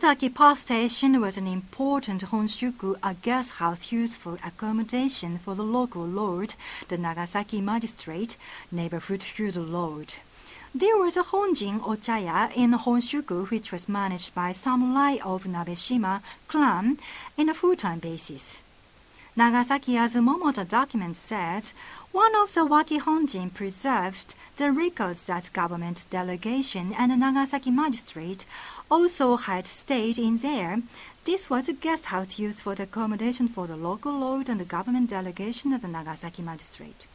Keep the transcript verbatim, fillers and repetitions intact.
Shimotaki Park Station was an important Honshuku, a guest house used for accommodation for the local lord, the Nagasaki magistrate, neighborhood feudal lord. There was a Honjin Ochaya in Honshuku which was managed by samurai of Nabeshima clan on a full-time basis. Nagasaki, as Momota document says, one of the Waki Honjin preserved the records that government delegation and the Nagasaki magistrate also had stayed in there. This was a guest house used for the accommodation for the local lord and the government delegation of the Nagasaki magistrate.